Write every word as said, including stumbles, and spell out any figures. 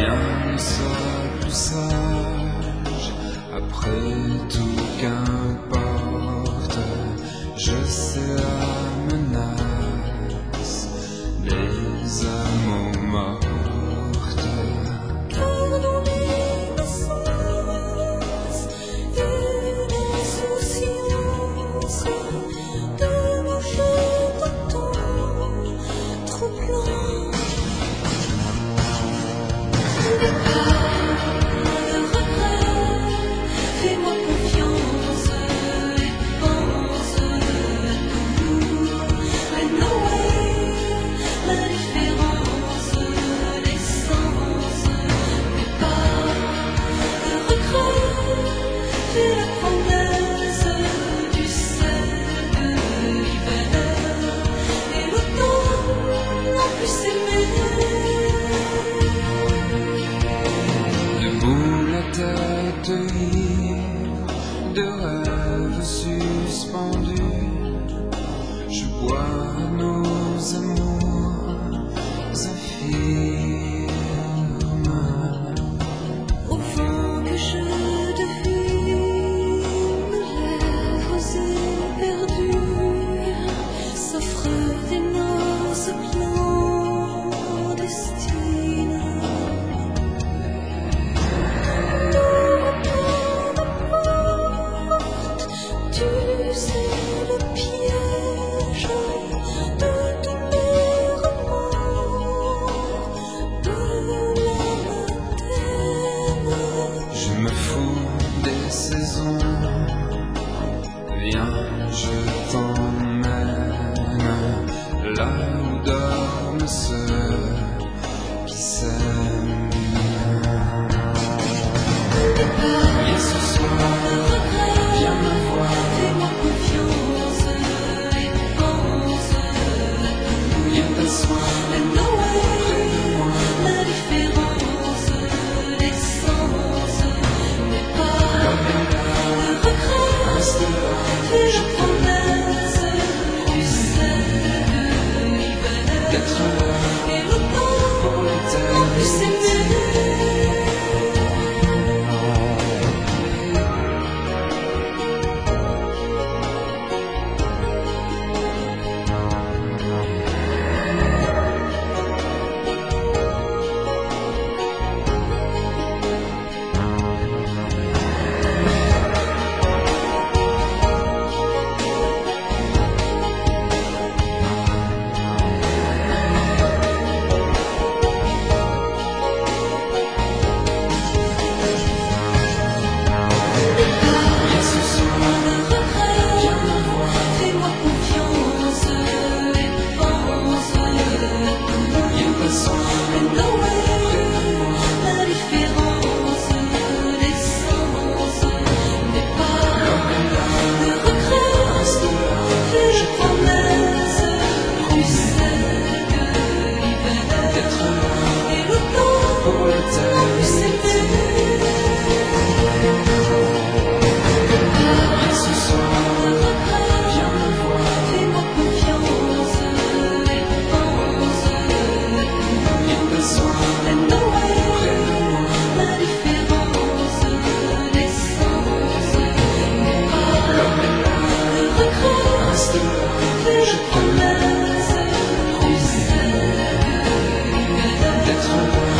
rien ne sera plus sage. Après tout, qu'importe, je sais la menace des amours mortes. Gardons l'innocence et l'insouciance de nos jeux d'autant troublants. N'aie pas de regret, fais-moi confiance et pense à nous. I know la différence des sens. N'aie pas de regret, fais la promesse du sel de l'hiver et l'automne non plus s'aimer. Debout la tête ivre de rêves suspendus, je bois nos amours infirmes. Au vent que je devine, nos lèvres éperdues s'offrent des noces clandestines. Tu sais le piège de tous mes remords, de l'âme thème. Je me fous des saisons, viens, je t'emmène là où dorment ceux qui s'aiment. Et ce soir, viens me voir, Fais-moi confiance et pense à nous. viens t'asseoir I know près de moi. la différence des sens. N'aie pas de regret, Reste là, fais je la promesse du sel de l'hiver d'être là et l'automne pour non plus l'éternité. s'aimer. Et ce soir, viens me voir, Fais-moi confiance et pense à nous. viens t'asseoir I know la différence des sens. N'aie pas de regret, reste là, fais la promesse du sel de l'hiver d'être là et l'automne pour non plus l'éternité. s'aimer. Et ce soir, viens me voir, Fais-moi confiance et pense à nous. viens t'asseoir I know près de moi. la différence des sens. N'aie pas de regret, Reste là, fais je la t'aime, promesse du sel de l'hiver d'être là